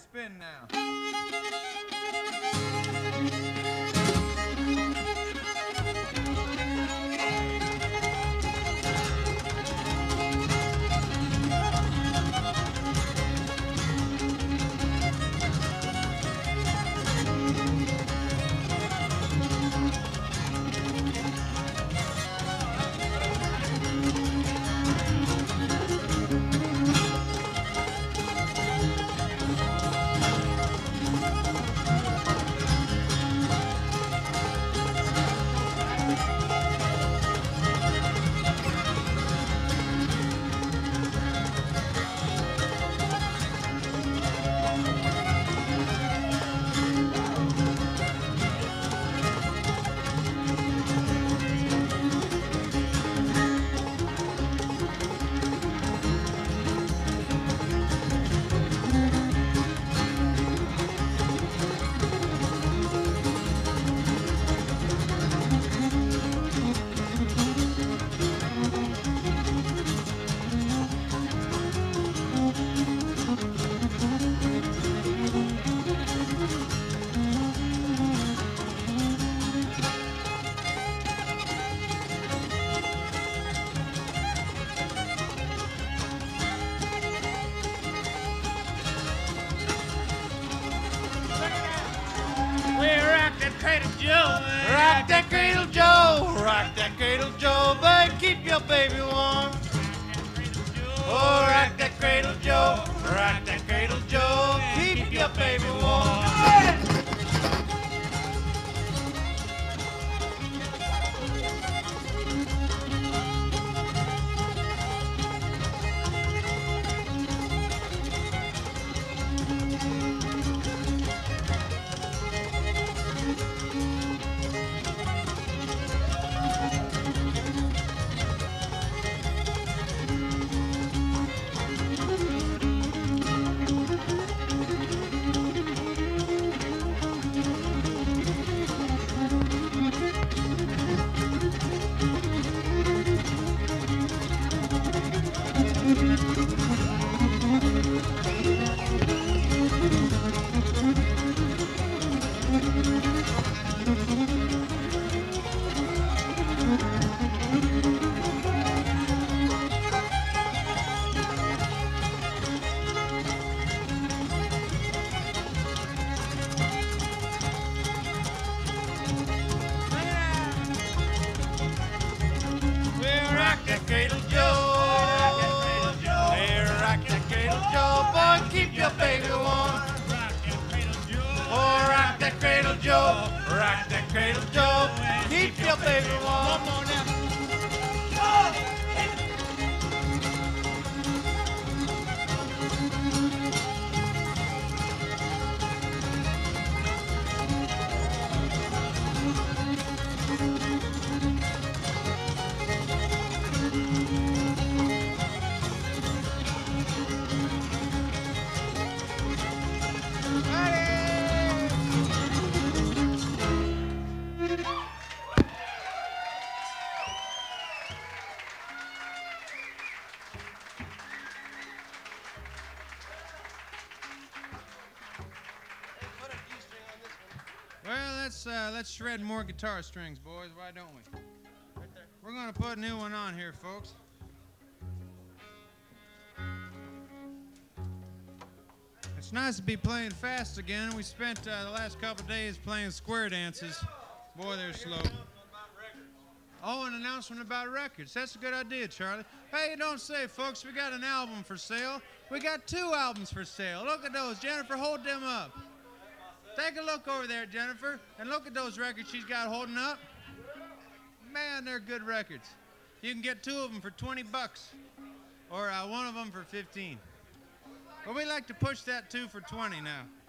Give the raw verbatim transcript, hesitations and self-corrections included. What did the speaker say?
spin now. Cradle Joe, rock that cradle Joe, rock that cradle Joe, but keep your baby warm. Oh, rock that cradle Joe, rock that cradle Joe, keep your baby warm. Well, let's uh, let's shred more guitar strings, boys. Why don't we? Right there. We're gonna put a new one on here, folks. It's nice to be playing fast again. We spent uh, the last couple days playing square dances. Boy, they're slow. Oh, an announcement about records. That's a good idea, Charlie. Hey, you don't say, folks. We got an album for sale. We got two albums for sale. Look at those. Jennifer, hold them up. Take a look over there, Jennifer, and look at those records she's got holding up. Man, they're good records. You can get two of them for twenty bucks, or uh, one of them for fifteen. But we like to push that two for twenty now.